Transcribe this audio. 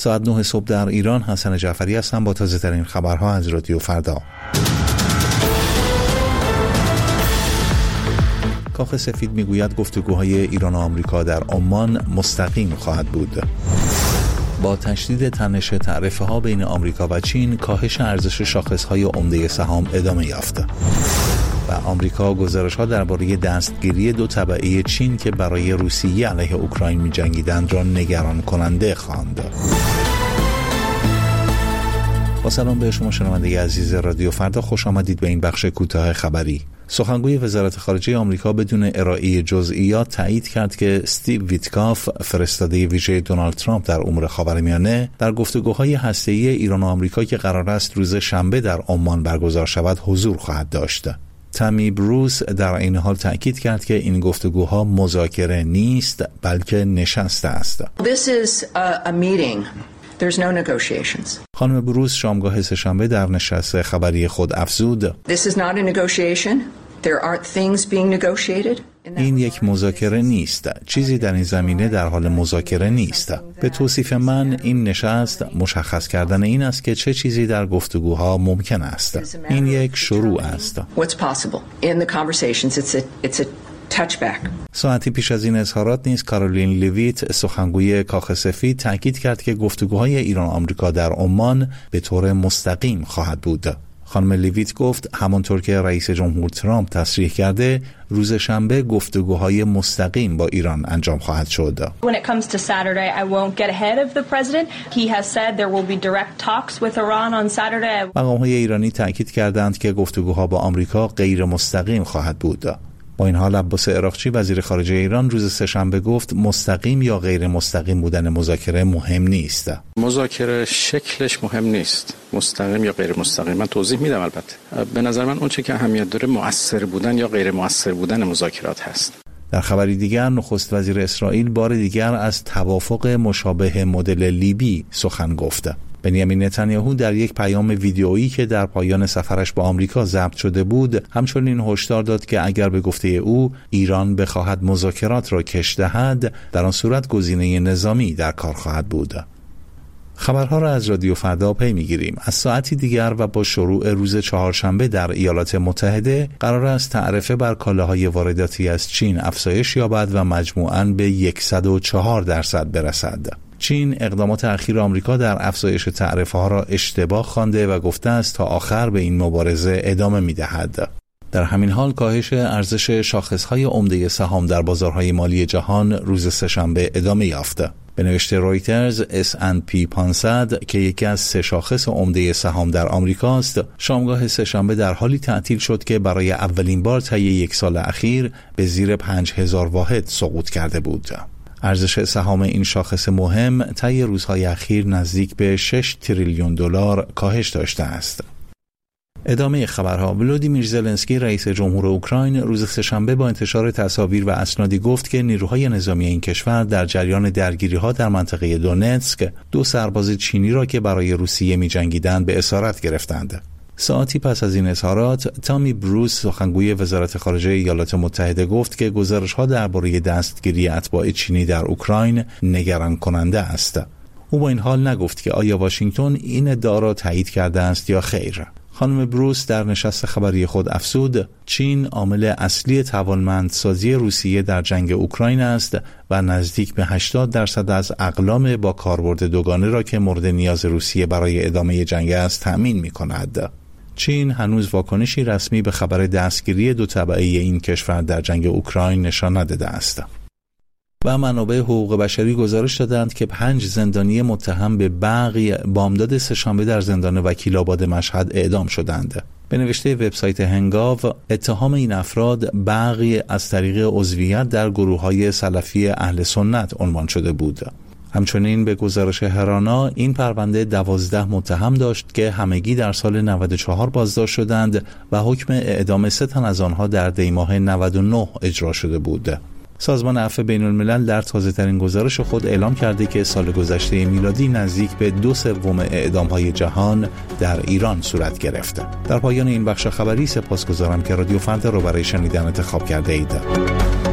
ساعت 9 صبح در ایران. حسن جعفری هستم با تازه ترین خبرها از رادیو فردا. کاخ سفید میگوید گفتگوهای ایران و آمریکا در عمان مستقیم خواهد بود. با تشدید تنش تعرفه‌ها بین آمریکا و چین، کاهش ارزش شاخص‌های عمده سهام ادامه یافت. و آمریکا گزارش‌ها درباره دستگیری 2 تبعه چین که برای روسیه علیه اوکراین می‌جنگیدند را نگران کننده خواند. با سلام به شما شنونده عزیز رادیو فردا، خوش آمدید به این بخش کوتاه خبری. سخنگوی وزارت خارجه آمریکا بدون ارائه جزئیات تایید کرد که استیو ویتکاف، فرستاده ویژه دونالد ترامپ در امور خاورمیانه، در گفتگوهای هسته‌ای ایران و آمریکا که قرار است روز شنبه در عمان برگزار شود حضور خواهد داشت. تامی بروس در این حال تأکید کرد که این گفتگوها مذاکره نیست بلکه نشست است. This is a meeting. There's no negotiations. خانم بروس شامگاه سه‌شنبه در نشست خبری خود افزود: This is not a negotiation. There aren't things being negotiated. این یک مذاکره نیست. چیزی در این زمینه در حال مذاکره نیست. به توصیف من این نشست مشخص کردن این است که چه چیزی در گفتگوها ممکن است. این یک شروع است. What's possible in the conversations? It's a touchback. ساعتی پیش از این اظهارات نیز کارولین لیویت، سخنگوی کاخ سفید، تاکید کرد که گفتگوهای ایران و آمریکا در عمان به طور مستقیم خواهد بود. خانم لیویت گفت همانطور که رئیس جمهور ترامپ تصریح کرده، روز شنبه گفتگوهای مستقیم با ایران انجام خواهد شد. When it comes to Saturday, I won't get ahead of the president. He has said there will be direct talks with Iran on Saturday. مقام‌های ایرانی تأکید کردند که گفتگوها با آمریکا غیر مستقیم خواهد بود. با این حال عباس عراقچی، وزیر خارجه ایران، روز سه‌شنبه گفت مستقیم یا غیر مستقیم بودن مذاکره مهم نیست. مذاکره شکلش مهم نیست، مستقیم یا غیر مستقیم. من توضیح میدم. البته به نظر من اون چه که اهمیت داره مؤثر بودن یا غیر مؤثر بودن مذاکرات هست. در خبری دیگر، نخست وزیر اسرائیل بار دیگر از توافق مشابه مدل لیبی سخن گفت. بنیامین نتانیاهو در یک پیام ویدئویی که در پایان سفرش با آمریکا ضبط شده بود، همچنین هشدار داد که اگر به گفته او ایران بخواهد مذاکرات را کش دهد، در آن صورت گزینه نظامی در کار خواهد بود. خبرها را از رادیو فردا پی میگیریم. از ساعتی دیگر و با شروع روز چهارشنبه در ایالات متحده قرار است تعرفه بر کالاهای وارداتی از چین افزایش یابد و مجموعاً به 104% برسد. چین اقدامات اخیر آمریکا در افزایش تعرفه‌ها را اشتباه خوانده و گفته است تا آخر به این مبارزه ادامه می‌دهد. در همین حال کاهش ارزش شاخص‌های عمده سهام در بازارهای مالی جهان روز سه‌شنبه ادامه یافت. به نوشته رویترز، S&P 500 که یکی از 3 شاخص عمده سهام در آمریکاست، شامگاه سه‌شنبه در حالی تعطیل شد که برای اولین بار طی یک سال اخیر به زیر 5000 واحد سقوط کرده بود. ارزش سهام این شاخص مهم طی روزهای اخیر نزدیک به 6 تریلیون دلار کاهش داشته است. ادامه خبرها. ولودیمیر زلنسکی، رئیس جمهور اوکراین، روز سه‌شنبه با انتشار تصاویر و اسنادی گفت که نیروهای نظامی این کشور در جریان درگیری‌ها در منطقه دونتسک 2 سرباز چینی را که برای روسیه می‌جنگیدند به اسارت گرفتند. ساعتی پس از این اظهارات، تامی بروس، سخنگوی وزارت خارجه ایالات متحده، گفت که گزارش‌ها درباره دستگیری اتباع چینی در اوکراین نگران کننده است. او با این حال نگفت که آیا واشنگتن این ادعا را تایید کرده است یا خیر. خانم بروس در نشست خبری خود افزود: چین عامل اصلی توانمندسازی روسیه در جنگ اوکراین است و نزدیک به 80% از اقلام با کاربرد دوگانه را که مورد نیاز روسیه برای ادامه جنگ است تأمین می‌کند. چین هنوز واکنشی رسمی به خبر دستگیری 2 تبعه این کشور در جنگ اوکراین نشان نداده است. و منابع حقوق بشری گزارش دادند که 5 زندانی متهم به بغی بامداد سه‌شنبه در زندان وکیل‌آباد مشهد اعدام شدند. به نوشته وبسایت هنگاو، اتهام این افراد بغی از طریق عضویت در گروه‌های سلفی اهل سنت عنوان شده بود. همچنین به گزارش هرانا، این پرونده 12 متهم داشت که همگی در سال 94 بازداشت شدند و حکم اعدام 3 تن از آنها در دی‌ماه 99 اجرا شده بود. سازمان عفو بین‌الملل در تازه‌ترین گزارش خود اعلام کرده که سال گذشته میلادی نزدیک به 2/3 اعدام‌های جهان در ایران صورت گرفته. در پایان این بخش خبری سپاسگزارم که رادیو فردا را برای شنیدن انتخاب کرده اید.